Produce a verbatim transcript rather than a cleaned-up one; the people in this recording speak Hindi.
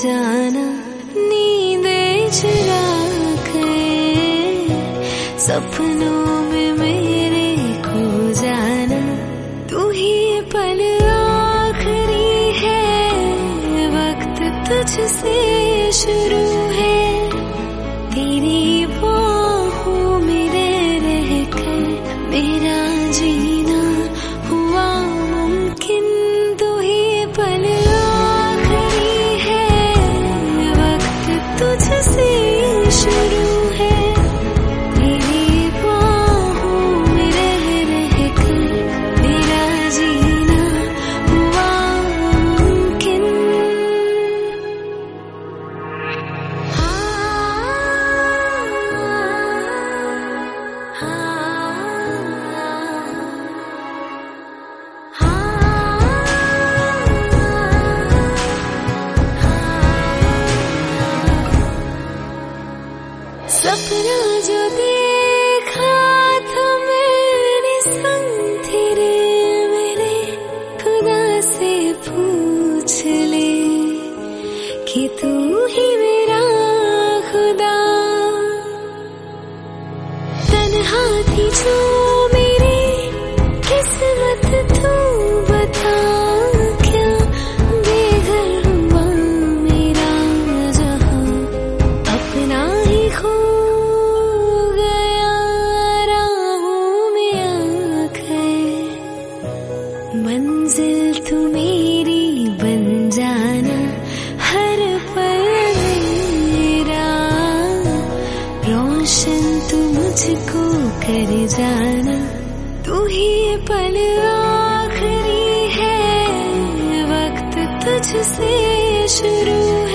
जाना, नींदे चुरा कर सपनों में मेरे खो जाना। तू ही पल आखिरी है, वक्त तुझसे शुरू है। तेरी बाहों में रह रह कर मेरा जीना हुआ मुमकिन। तू ही पल आखिरी है, वक्त तुझसे शुरू है। तेरी बाहों में रह रह कर मेरा जीना हुआ मुमकिन। सपना जो देखा था मेरे संग तेरे, मेरे खुदा से पूछ ले कि तू ही मेरा खुदा। तन्हा थी जो मेरी किस्मत, तू बता क्या बेघर हुआ मेरा जहां। अपना ही खो मंजिल तू मेरी बन जाना, हर पल मेरा रोशन तू मुझको कर जाना। तू ही पल आखिरी है, वक्त तुझसे शुरू है।